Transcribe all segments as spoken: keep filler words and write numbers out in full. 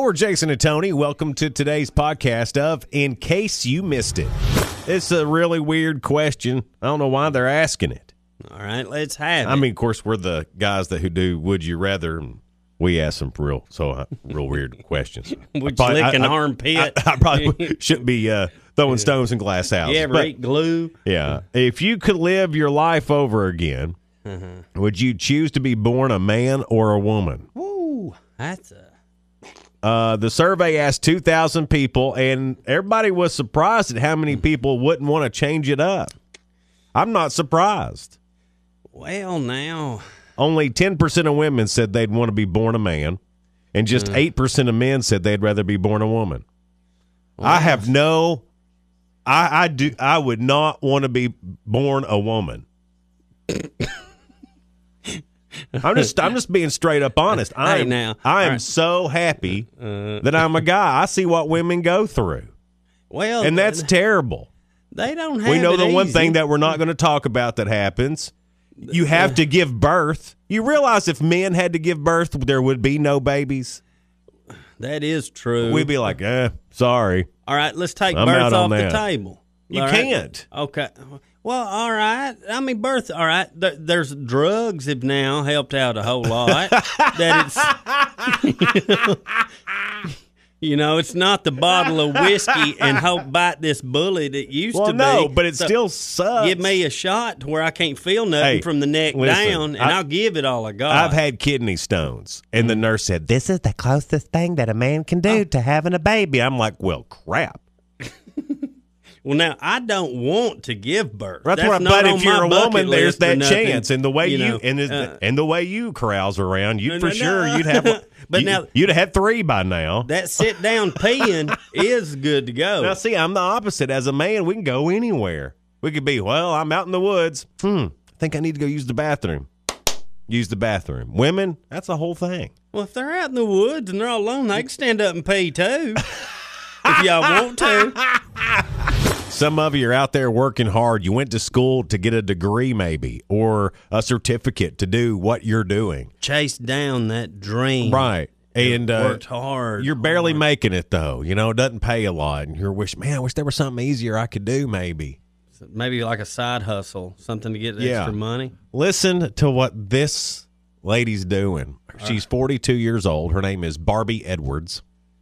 we're Jason and Tony. Welcome to today's podcast of In Case You Missed It. It's a really weird question. I don't know why they're asking it. All right, let's have it. I mean, of course, we're the guys that who do Would You Rather, and we ask some real, so uh, real weird questions. Would you lick an I, armpit? I, I probably shouldn't be uh, throwing stones in glass houses. You ever but, eat glue? Yeah. If you could live your life over again, mm-hmm. would you choose to be born a man or a woman? Ooh, that's a... Uh, the survey asked two thousand people, and everybody was surprised at how many people wouldn't want to change it up. I'm not surprised. Well, now... Only ten percent of women said they'd want to be born a man, and just mm. eight percent of men said they'd rather be born a woman. Well, I have no... I, I, do, I would not want to be born a woman. I'm just I'm just being straight up honest. I hey, am now, I am right. so happy uh, that I'm a guy. I see what women go through. Well, and that's uh, terrible. They don't have We know it the easy. one thing that we're not going to talk about that happens. You have uh, to give birth. You realize if men had to give birth, there would be no babies? That is true. We'd be like, eh, sorry. All right, let's take I'm birth off that. the table. You all can't. Right? Okay. Well, all right. I mean, birth, all right. There, there's drugs have now helped out a whole lot. that it's, you know, it's not the bottle of whiskey and hope bite this bullet it used well, to be. no, but it so still sucks. Give me a shot to where I can't feel nothing hey, from the neck listen, down, and I, I'll give it all I got. I've had kidney stones, and the nurse said, this is the closest thing that a man can do oh. to having a baby. I'm like, well, crap. Well, now, I don't want to give birth. That's, That's right. not But on if you're my a woman, there's that nothing, chance. And the way you, you know, and, uh, and the way you carouse around, you no, for no, sure no. you'd have. But you, now you'd have had three by now. That sit down peeing is good to go. Now, see, I'm the opposite. As a man, we can go anywhere. We could be, well, I'm out in the woods. Hmm. I think I need to go use the bathroom. Use the bathroom. Women, that's the whole thing. Well, if they're out in the woods and they're all alone, they can stand up and pee too. If y'all want to. Some of you are out there working hard. You went to school to get a degree maybe or a certificate to do what you're doing. Chase down that dream. Right. And uh, worked hard. You're barely hard. making it, though. You know, it doesn't pay a lot. And you're wish, man, I wish there was something easier I could do maybe. Maybe like a side hustle, something to get yeah. extra money. Listen to what this lady's doing. She's forty-two years old. Her name is Barbie Edwards.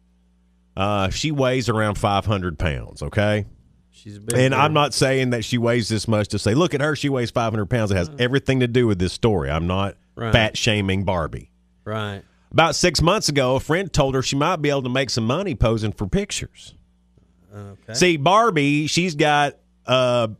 Uh, she weighs around five hundred pounds, okay? She's a big and girl. I'm not saying that she weighs this much to say, look at her, she weighs five hundred pounds. It has everything to do with this story. I'm not right. fat shaming Barbie. Right. About six months ago, a friend told her she might be able to make some money posing for pictures. Okay. See, Barbie, she's got a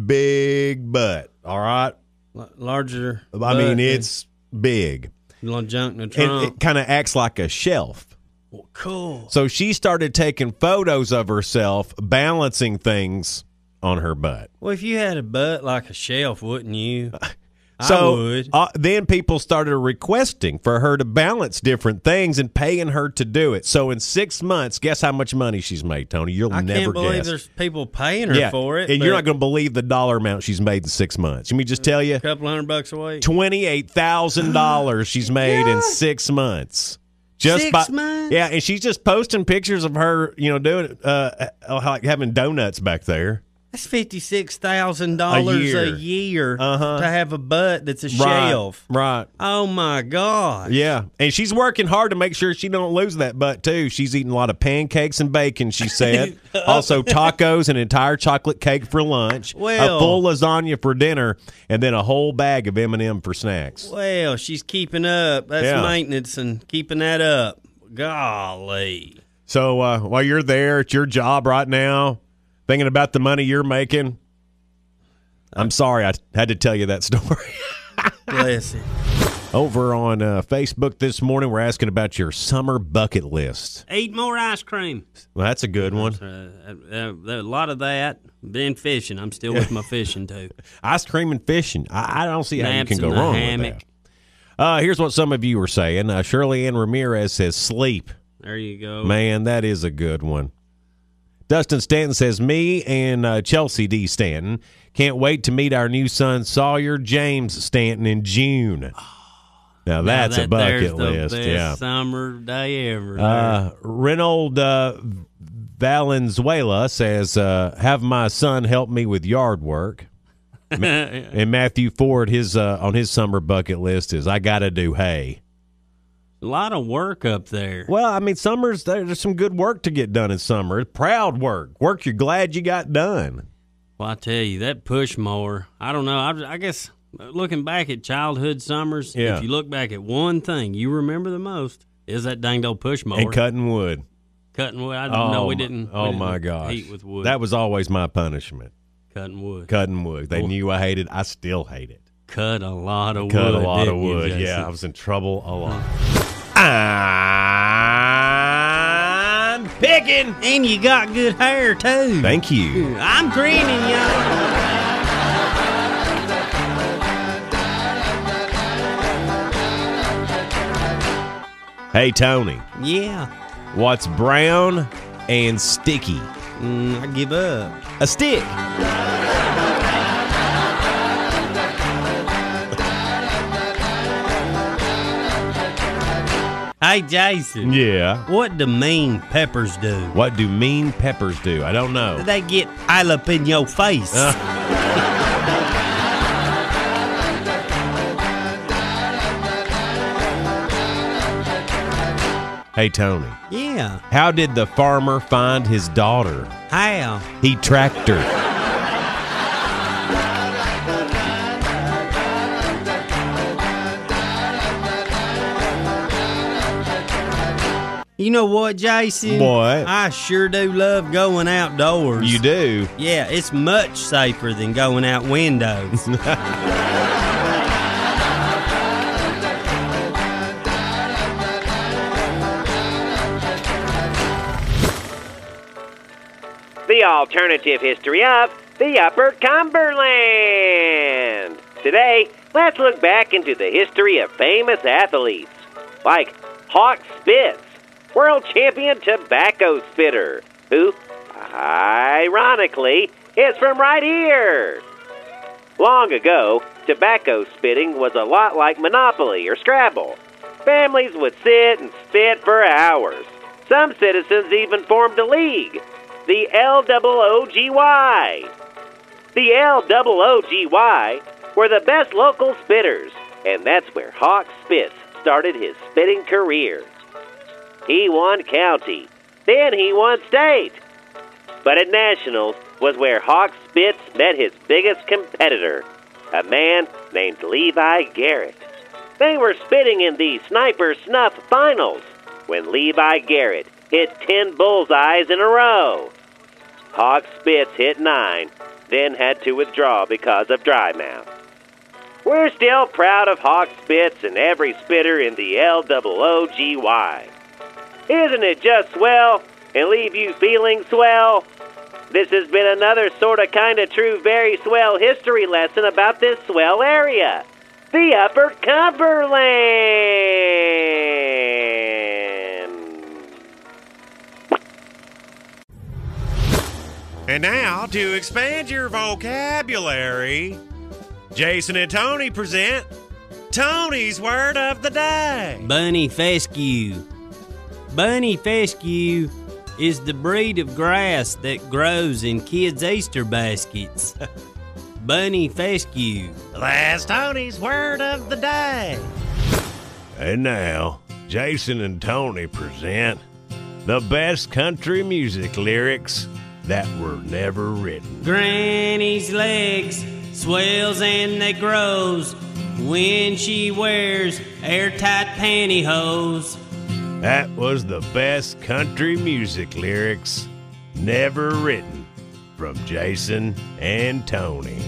big butt, all right? L- larger I mean, it's big. Little junk in the trunk. And it kind of acts like a shelf. Well, cool. So she started taking photos of herself balancing things on her butt. Well, if you had a butt like a shelf, wouldn't you? So I would. Uh, then people started requesting for her to balance different things and paying her to do it. So in six months, guess how much money she's made, Tony? You'll I never can't believe guess. There's people paying her yeah, for it. and you're not going to believe the dollar amount she's made in six months. Let me just tell you. A couple hundred bucks a week. twenty-eight thousand dollars she's made in six months. Just Six by, months? Yeah, and she's just posting pictures of her, you know, doing uh, like having donuts back there. That's fifty-six thousand dollars a year, a year uh-huh. to have a butt that's a right, shelf. Right. Oh, my God. Yeah, and she's working hard to make sure she don't lose that butt, too. She's eating a lot of pancakes and bacon, she said. Also tacos, an entire chocolate cake for lunch, well, a full lasagna for dinner, and then a whole bag of M and M for snacks. Well, she's keeping up. That's yeah. maintenance and keeping that up. Golly. So uh, while you're there at your job right now, thinking about the money you're making, I'm sorry I had to tell you that story. Bless it. Over on uh, Facebook this morning, we're asking about your summer bucket list. Eat more ice cream. Well, that's a good one. Uh, uh, a lot of that. Been fishing. I'm still with my fishing, too. Ice cream and fishing. I, I don't see Naps how you can go in the wrong hammock. with that. Uh, here's what some of you were saying. Uh, Shirley Ann Ramirez says sleep. There you go. Man, that is a good one. Dustin Stanton says, me and uh, Chelsea D. Stanton can't wait to meet our new son, Sawyer James Stanton, in June. Now that's now that a bucket there's the list. best Yeah. summer day ever. Uh, Reynold uh, Valenzuela says, uh, "Have my son help me with yard work." And Matthew Ford, his uh, on his summer bucket list is, "I got to do hay." A lot of work up there. Well, I mean, summer's there's some good work to get done in summer. Proud work, work you're glad you got done. Well, I tell you, that push mower, I don't know. I, I guess looking back at childhood summers, Yeah. if you look back at one thing you remember the most, is that dang old push mower. And cutting wood. Cutting wood. I didn't know we didn't. Oh, we didn't my gosh. Heat with wood. That was always my punishment. Cutting wood. Cutting wood. They Cool. knew I hated it. I still hate it. Cut a lot of Cut wood. a lot of didn't you, wood. Jason? Yeah, I was in trouble a lot. I'm picking. And you got good hair, too. Thank you. I'm grinning, y'all. Hey, Tony, Yeah. what's brown and sticky? Mm, I give up. A stick. Hey, Jason. Yeah. What do mean peppers do? What do mean peppers do? I don't know. They get all up in your face. Uh. Hey, Tony, Yeah. how did the farmer find his daughter? How? He tracked her. You know what, Jason? What? I sure do love going outdoors. You do? Yeah, it's much safer than going out windows. The alternative history of the Upper Cumberland. Today, let's look back into the history of famous athletes, like Hawk Spitz, world champion tobacco spitter, who, ironically, is from right here. Long ago, tobacco spitting was a lot like Monopoly or Scrabble. Families would sit and spit for hours. Some citizens even formed a league, the L O O G Y. The L O O G Y were the best local spitters, and that's where Hawk Spitz started his spitting career. He won county, then he won state. But at Nationals was where Hawk Spitz met his biggest competitor, a man named Levi Garrett. They were spitting in the Sniper Snuff Finals when Levi Garrett hit ten bullseyes in a row. Hawk Spitz hit nine, then had to withdraw because of dry mouth. We're still proud of Hawk Spitz and every spitter in the L O O G Y. Isn't it just swell and leave you feeling swell? This has been another sort of kind of true very swell history lesson about this swell area, the Upper Cumberland. And now, to expand your vocabulary, Jason and Tony present Tony's Word of the Day. Bunny fescue. Bunny fescue is the breed of grass that grows in kids' Easter baskets. Bunny fescue. That's Tony's Word of the Day. And now, Jason and Tony present the best country music lyrics that were never written. Granny's legs swells and they grows when she wears airtight pantyhose. That was the best country music lyrics never written from Jason and Tony.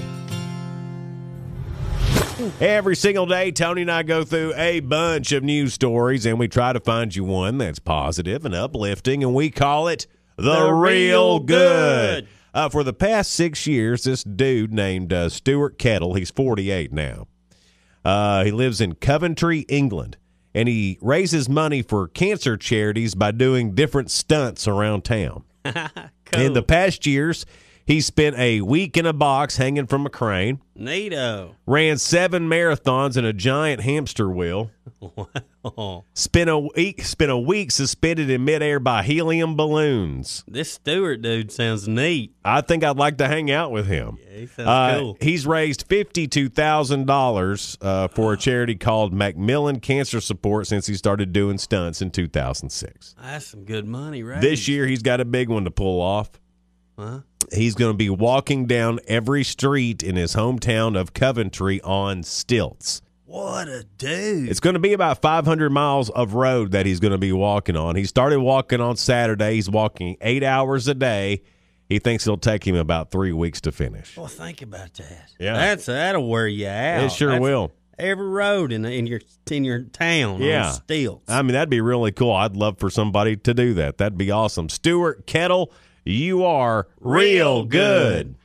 Every single day, Tony and I go through a bunch of news stories, and we try to find you one that's positive and uplifting, and we call it The, The Real Real Good. Good. Uh, for the past six years, this dude named uh, Stuart Kettle, he's forty-eight now. Uh, he lives in Coventry, England, and he raises money for cancer charities by doing different stunts around town. Cool. In the past years, He spent a week in a box hanging from a crane. Neato. Ran seven marathons in a giant hamster wheel. Wow. Spent a week, spent a week suspended in midair by helium balloons. This Stewart dude sounds neat. I think I'd like to hang out with him. Yeah, he sounds Uh, cool. He's raised fifty-two thousand dollars uh, for a charity called Macmillan Cancer Support since he started doing stunts in two thousand six. That's some good money, right? This year, he's got a big one to pull off. Huh? He's going to be walking down every street in his hometown of Coventry on stilts. What a dude. It's going to be about five hundred miles of road that he's going to be walking on. He started walking on Saturday. He's walking eight hours a day. He thinks it'll take him about three weeks to finish. Well, think about that. Yeah. That's that'll wear you out. It sure That's will. Every road in in your in your town Yeah. on stilts. I mean, that'd be really cool. I'd love for somebody to do that. That'd be awesome. Stuart Kettle, you are real Real good. good.